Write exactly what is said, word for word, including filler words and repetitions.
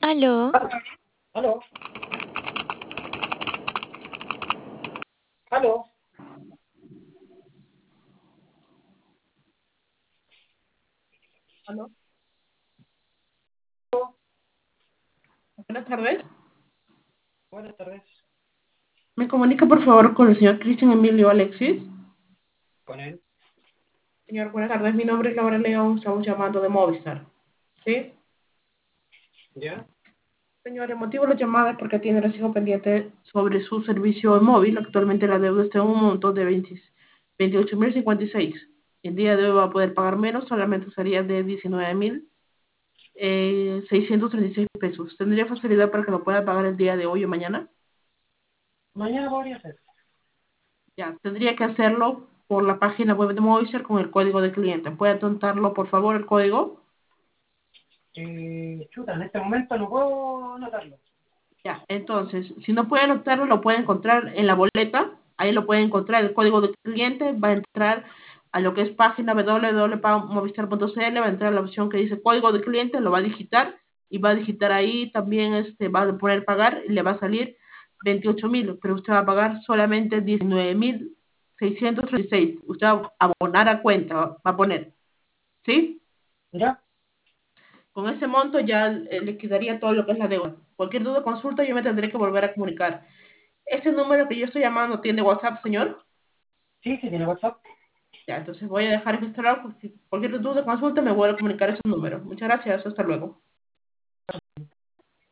Aló, Aló, aló, Aló, buenas tardes. buenas tardes. ¿Me comunica por favor con el señor Cristian Emilio Alexis? Con él, Señor, buenas tardes. Mi nombre es Laura León. Estamos llamando de Movistar. ¿Sí? ¿ya? Señor, el motivo de la llamada es porque tiene recibo pendiente sobre su servicio móvil. Actualmente la deuda está en un monto de veintiocho mil cincuenta y seis. El día de hoy va a poder pagar menos, solamente sería de diecinueve mil seiscientos treinta y seis pesos. ¿Tendría facilidad para que lo pueda pagar el día de hoy o mañana? Mañana podría ser. Ya, tendría que hacerlo por la página web de Movistar con el código de cliente. ¿Puede apuntarlo, por favor, el código? Eh, chuta, en este momento no puedo anotarlo. Ya, entonces, si no puede anotarlo, lo puede encontrar en la boleta. Ahí lo puede encontrar el código de cliente. Va a entrar a lo que es página w w w punto movistar punto c l. Va a entrar a la opción que dice código de cliente, lo va a digitar y va a digitar ahí también, este, va a poner pagar y le va a salir veintiocho mil, pero usted va a pagar solamente diecinueve mil seiscientos treinta y seis. Usted va a abonar a cuenta, va a poner, ¿sí? ¿Ya? Con ese monto ya eh, liquidaría todo lo que es la deuda. Cualquier duda o consulta yo me tendré que volver a comunicar. Este número que yo estoy llamando tiene WhatsApp, señor. Sí, sí, tiene WhatsApp. Ya, entonces voy a dejar registrado. Cualquier duda o consulta me voy a comunicar ese número. Muchas gracias. Hasta luego.